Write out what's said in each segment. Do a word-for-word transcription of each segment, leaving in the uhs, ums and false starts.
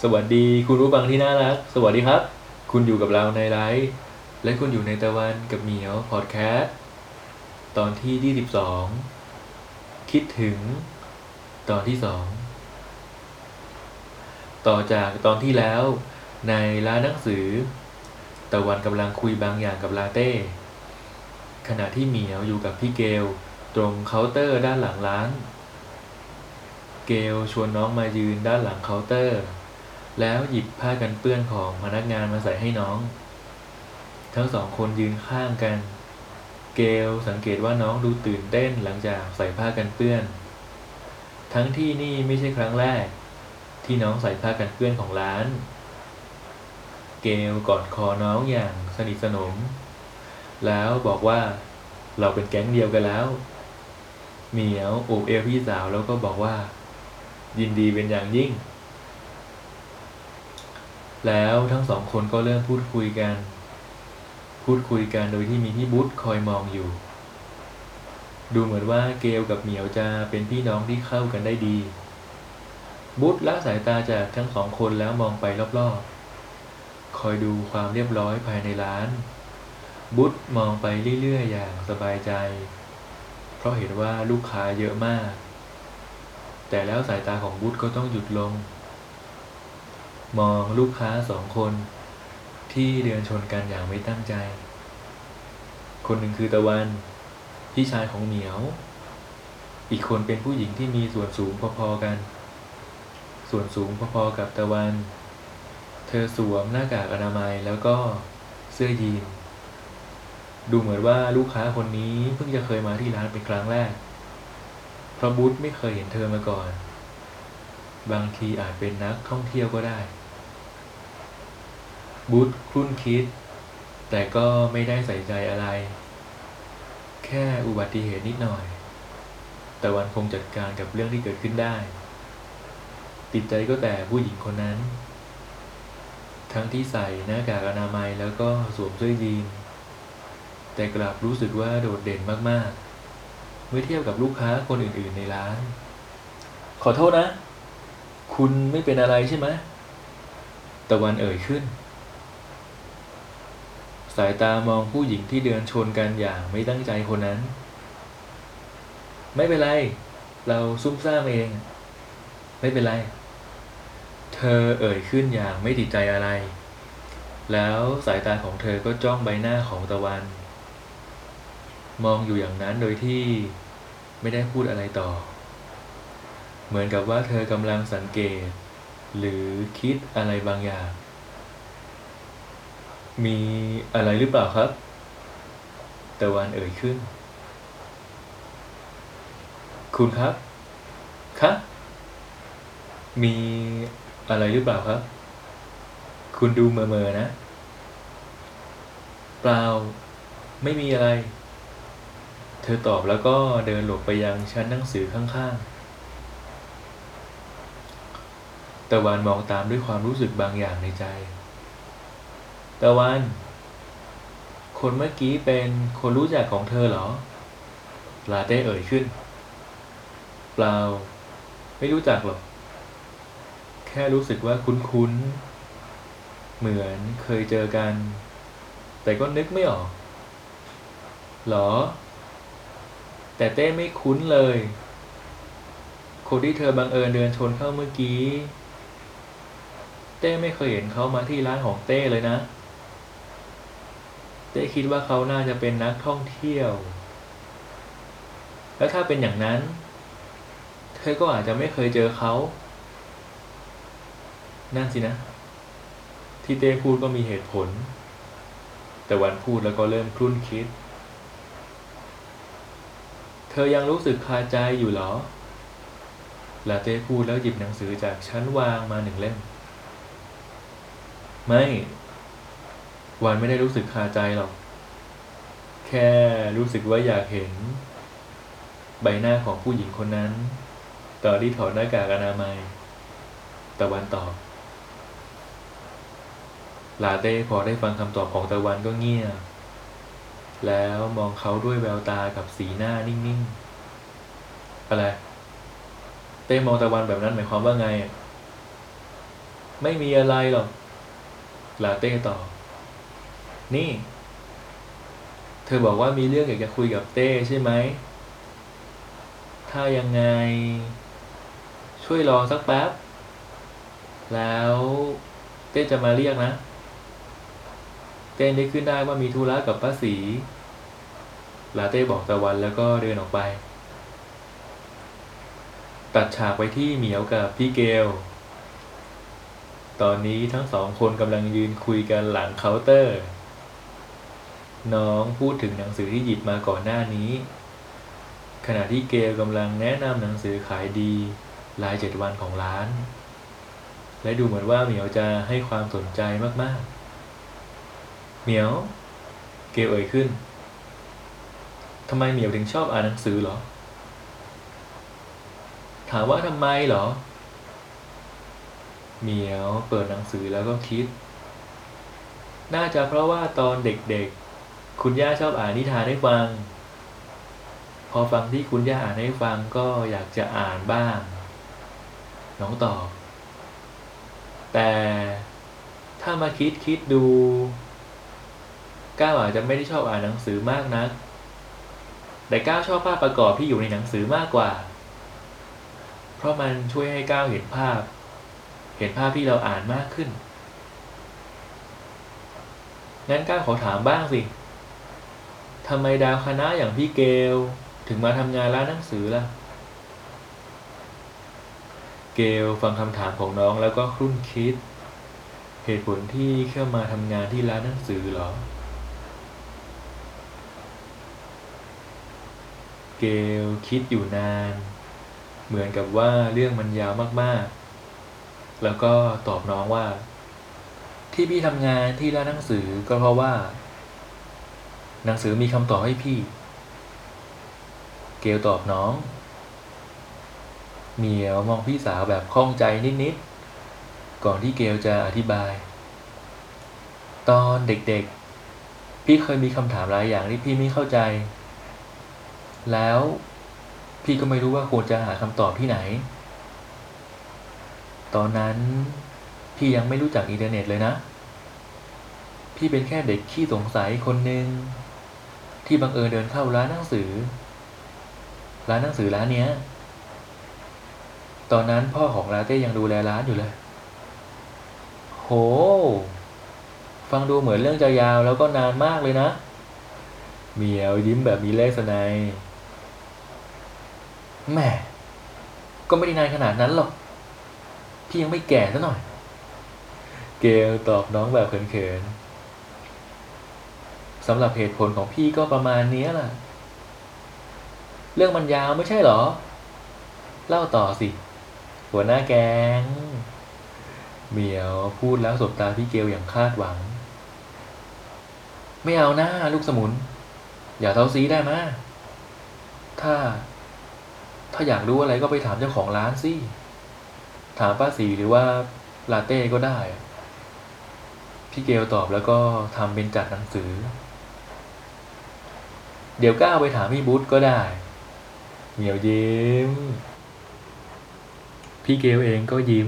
สวัสดีคุณผู้ฟังที่น่ารักสวัสดีครับคุณอยู่กับเราในไลฟ์และคุณอยู่ในตะวันกับเหมียวพอดแคสต์ตอนที่ที่สิบสองคิดถึงตอนที่สองต่อจากตอนที่แล้วในร้านหนังสือตะวันกำลังคุยบางอย่างกับลาเต้ขณะที่เหมียวอยู่กับพี่เกลตรงเคาน์เตอร์ด้านหลังร้านเกลชวนน้องมายืนด้านหลังเคาน์เตอร์แล้วหยิบผ้ากันเปื้อนของพนักงานมาใส่ให้น้องทั้งสองคนยืนข้างกันเกลสังเกตว่าน้องดูตื่นเต้นหลังจากใส่ผ้ากันเปื้อนทั้งที่นี่ไม่ใช่ครั้งแรกที่น้องใส่ผ้ากันเปื้อนของร้านเกลกอดคอน้องอย่างสนิทสนมแล้วบอกว่าเราเป็นแก๊งเดียวกันแล้วเหมียวโอบเอวพี่สาวแล้วก็บอกว่ายินดีเป็นอย่างยิ่งแล้วทั้งสองคนก็เริ่มพูดคุยกันพูดคุยกันโดยที่มีพี่บุ๊ทคอยมองอยู่ดูเหมือนว่าเกลกับเหมียวจะเป็นพี่น้องที่เข้ากันได้ดีบุ๊ทละสายตาจากทั้งสองคนแล้วมองไปรอบๆคอยดูความเรียบร้อยภายในร้านบุ๊ทมองไปเรื่อยๆอย่างสบายใจเพราะเห็นว่าลูกค้าเยอะมากแต่แล้วสายตาของบุ๊ทก็ต้องหยุดลงมองลูกค้าสองคนที่เดินชนกันอย่างไม่ตั้งใจคนหนึ่งคือตะวันพี่ชายของเหมียวอีกคนเป็นผู้หญิงที่มีส่วนสูงพอๆกันส่วนสูงพอๆกับตะวันเธอสวมหน้ากากอนามัยแล้วก็เสื้อยีนดูเหมือนว่าลูกค้าคนนี้เพิ่งจะเคยมาที่ร้านเป็นครั้งแรกเพราะบุ๊ทไม่เคยเห็นเธอมาก่อนบางทีอาจเป็นนักท่องเที่ยวก็ได้บุ๊ทครุ่นคิดแต่ก็ไม่ได้ใส่ใจอะไรแค่อุบัติเหตุนิดหน่อยตะวันคงจัดการกับเรื่องที่เกิดขึ้นได้ติดใจก็แต่ผู้หญิงคนนั้นทั้งที่ใส่หน้ากากอนามัยแล้วก็สวมเสื้อยีนแต่กลับรู้สึกว่าโดดเด่นมากๆเมื่อเทียบกับลูกค้าคนอื่นๆในร้านขอโทษนะคุณไม่เป็นอะไรใช่ไหมตะวันเอ่ยขึ้นสายตามองผู้หญิงที่เดินชนกันอย่างไม่ตั้งใจคนนั้นไม่เป็นไรเราซุ่มซ่ามเองไม่เป็นไรเธอเอ่ยขึ้นอย่างไม่ติดใจอะไรแล้วสายตาของเธอก็จ้องใบหน้าของตะวันมองอยู่อย่างนั้นโดยที่ไม่ได้พูดอะไรต่อเหมือนกับว่าเธอกำลังสังเกตหรือคิดอะไรบางอย่างมีอะไรหรือเปล่าครับตะวันเอ่ยขึ้นคุณครับครับมีอะไรหรือเปล่าครับคุณดูเมอๆนะเปล่าไม่มีอะไรเธอตอบแล้วก็เดินหลบไปยังชั้นหนังสือข้างๆตะวันมองตามด้วยความรู้สึกบางอย่างในใจตะวันคนเมื่อกี้เป็นคนรู้จักของเธอเหรอลาเต้เอ่ยขึ้นเปล่าไม่รู้จักหรอกแค่รู้สึกว่าคุ้นๆเหมือนเคยเจอกันแต่ก็นึกไม่ออกหรอแต่เต้ไม่คุ้นเลยคนที่เธอบังเอิญเดินชนเข้าเมื่อกี้เต้ไม่เคยเห็นเขามาที่ร้านของเต้เลยนะเต้คิดว่าเขาน่าจะเป็นนักท่องเที่ยวแล้วถ้าเป็นอย่างนั้นเธอก็อาจจะไม่เคยเจอเขานั่นสินะที่เต้พูดก็มีเหตุผลแต่วันพูดแล้วก็เริ่มครุ่นคิดเธอยังรู้สึกคาใจอยู่หรอลาเต้พูดแล้วหยิบหนังสือจากชั้นวางมาหนึ่งเล่มไม่วันไม่ได้รู้สึกคาใจหรอกแค่รู้สึกว่าอยากเห็นใบหน้าของผู้หญิงคนนั้นตอนที่ถอดหน้ากากอนามัยตะวันตอบลาเต้พอได้ฟังคำตอบของตะวันก็เงียบแล้วมองเขาด้วยแววตากับสีหน้านิ่งๆอะไรเต้มองตะวันแบบนั้นหมายความว่าไงไม่มีอะไรหรอกลาเต้ตอบนี่เธอบอกว่ามีเรื่องอยากจะคุยกับเต้ใช่ไหมถ้ายังไงช่วยรอสักแป๊บแล้วเต้จะมาเรียกนะเต้นึกขึ้นได้ว่ามีธุระกับป้าศรีลาเต้บอกตะวันแล้วก็เดินออกไปตัดฉากไปที่เหมียวกับพี่เกลตอนนี้ทั้งสองคนกำลังยืนคุยกันหลังเคาน์เตอร์น้องพูดถึงหนังสือที่หยิบมาก่อนหน้านี้ขณะที่เกลกำลังแนะนำหนังสือขายดีรายเจ็ดวันของร้านและดูเหมือนว่าเหมียวจะให้ความสนใจมากๆเหมียวเกลเอ่ยขึ้นทำไมเหมียวถึงชอบอ่านหนังสือเหรอถามว่าทำไมเหรอเหมียวเปิดหนังสือแล้วก็คิดน่าจะเพราะว่าตอนเด็กๆคุณย่าชอบอ่านนิทานให้ฟังพอฟังที่คุณย่าอ่านให้ฟังก็อยากจะอ่านบ้างน้องตอบแต่ถ้ามาคิดคิดดูก้าวอาจจะไม่ได้ชอบอ่านหนังสือมากนักแต่ก้าวชอบภาพประกอบที่อยู่ในหนังสือมากกว่าเพราะมันช่วยให้ก้าวเห็นภาพเห็นภาพที่เราอ่านมากขึ้นงั้นก้าวขอถามบ้างสิทำไมดาวคณะอย่างพี่เกลถึงมาทำงานร้านหนังสือล่ะเกลฟังคำถามของน้องแล้วก็ครุ่นคิดเหตุผลที่เข้ามาทำงานที่ร้านหนังสือเหรอเกลคิดอยู่นานเหมือนกับว่าเรื่องมันยาวมากๆแล้วก็ตอบน้องว่าที่พี่ทำงานที่ร้านหนังสือก็เพราะว่าหนังสือมีคำตอบให้พี่เกลตอบน้องเหมียวมองพี่สาวแบบข้องใจนิดๆก่อนที่เกลจะอธิบายตอนเด็กๆพี่เคยมีคำถามหลายอย่างที่พี่ไม่เข้าใจแล้วพี่ก็ไม่รู้ว่าควรจะหาคำตอบที่ไหนตอนนั้นพี่ยังไม่รู้จักอินเทอร์เน็ตเลยนะพี่เป็นแค่เด็กขี้สงสัยคนหนึ่งที่บังเอิญเดินเข้าร้านหนังสือร้านหนังสือร้านเนี้ยตอนนั้นพ่อของลาเต้ยังดูแลร้านอยู่เลยโหฟังดูเหมือนเรื่องจะยาวแล้วก็นานมากเลยนะเหมียวยิ้มแบบมีเลสไนแหม่ก็ไม่ได้นานขนาดนั้นหรอกพี่ยังไม่แก่ซะหน่อยเกลตอบน้องแบบเขินๆสำหรับเหตุผลของพี่ก็ประมาณนี้แหละเรื่องมันยาวไม่ใช่หรอเล่าต่อสิหัวหน้าแก๊งเหมียวพูดแล้วสบตาพี่เกลอย่างคาดหวังไม่เอาหน้าลูกสมุนอย่าเท้าซีได้มะถ้าถ้าอยากรู้อะไรก็ไปถามเจ้าของร้านสิถามป้าสีหรือว่าลาเต้ก็ได้พี่เกลตอบแล้วก็ทำเป็นจัดหนังสือเดี๋ยวก้าวไปถามพี่บุ๊ทก็ได้เหมียวยิ้มพี่เกลเองก็ยิ้ม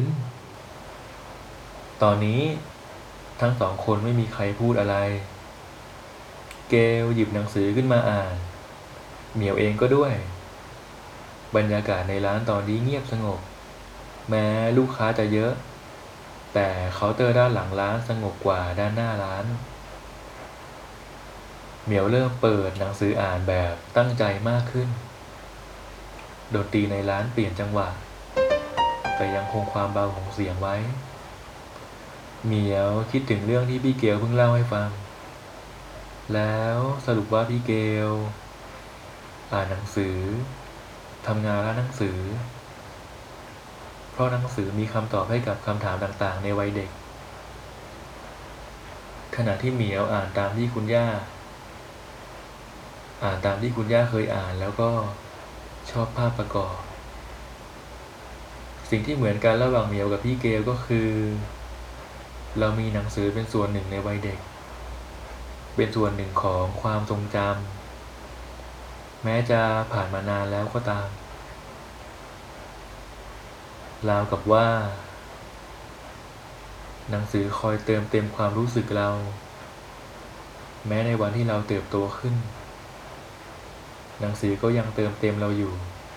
ตอนนี้ทั้งสองคนไม่มีใครพูดอะไรเกลหยิบหนังสือขึ้นมาอ่านเหมียวเองก็ด้วยบรรยากาศในร้านตอนนี้เงียบสงบแม้ลูกค้าจะเยอะแต่เคาน์เตอร์ด้านหลังร้านสงบกว่าด้านหน้าร้านเหมียวเริ่มเปิดหนังสืออ่านแบบตั้งใจมากขึ้นดนตรีในร้านเปลี่ยนจังหวะแต่ยังคงความเบาของเสียงไว้เหมียวคิดถึงเรื่องที่พี่เกลเพิ่งเล่าให้ฟังแล้วสรุปว่าพี่เกลอ่านหนังสือทำงานร้านหนังสือเพราะหนังสือมีคำตอบให้กับคำถามต่างๆในวัยเด็กขณะที่เหมียวอ่านตามที่คุณย่าอ่านตามที่คุณย่าเคยอ่านแล้วก็ชอบภาพประกอบสิ่งที่เหมือนกันระหว่างเหมียวกับพี่เกลก็คือเรามีหนังสือเป็นส่วนหนึ่งในวัยเด็กเป็นส่วนหนึ่งของความทรงจำแม้จะผ่านมานานแล้วก็ตามราวกับว่าหนังสือคอยเติมเต็มความรู้สึกเรา แม้ในวันที่เราเติบโตขึ้น หนังสือก็ยังเติมเต็มเราอยู่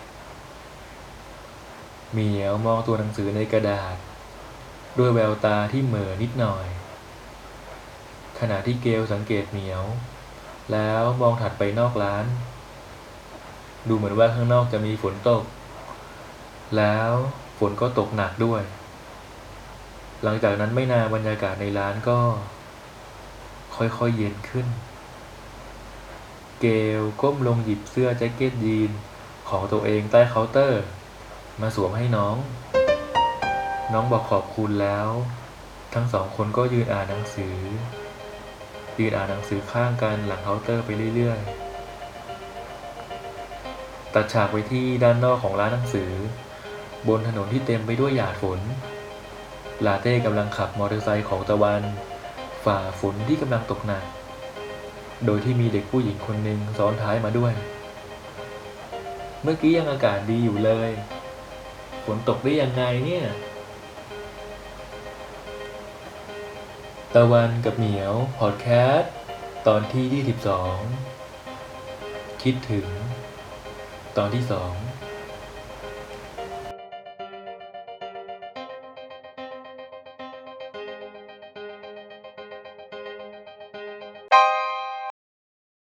เหมียวมองตัวหนังสือในกระดาษด้วยแววตาที่เหม่อนิดหน่อยขณะที่เกลสังเกตเหมียวแล้วมองถัดไปนอกร้านดูเหมือนว่าข้างนอกจะมีฝนตกแล้วฝนก็ตกหนักด้วยหลังจากนั้นไม่นานบรรยากาศในร้านก็ค่อยๆเย็นขึ้นเกลก้มลงหยิบเสื้อแจ็คเก็ตยีนของตัวเองใต้เคาน์เตอร์มาสวมให้น้องน้องบอกขอบคุณแล้วทั้งสองคนก็ยืนอ่านหนังสือยืนอ่านหนังสือข้างกันหลังเคาน์เตอร์ไปเรื่อยๆตัดฉากไปที่ด้านนอกของร้านหนังสือบนถนนที่เต็มไปด้วยหยาดฝนลาเต้กำลังขับมอเตอร์ไซค์ของตะวันฝ่าฝนที่กำลังตกหนักโดยที่มีเด็กผู้หญิงคนหนึ่งซ้อนท้ายมาด้วยเมื่อกี้ยังอากาศดีอยู่เลยฝนตกได้ยังไงเนี่ยตะวันกับเหมียวพอดแคสต์ตอนที่ยี่สิบสองคิดถึงตอนที่สอง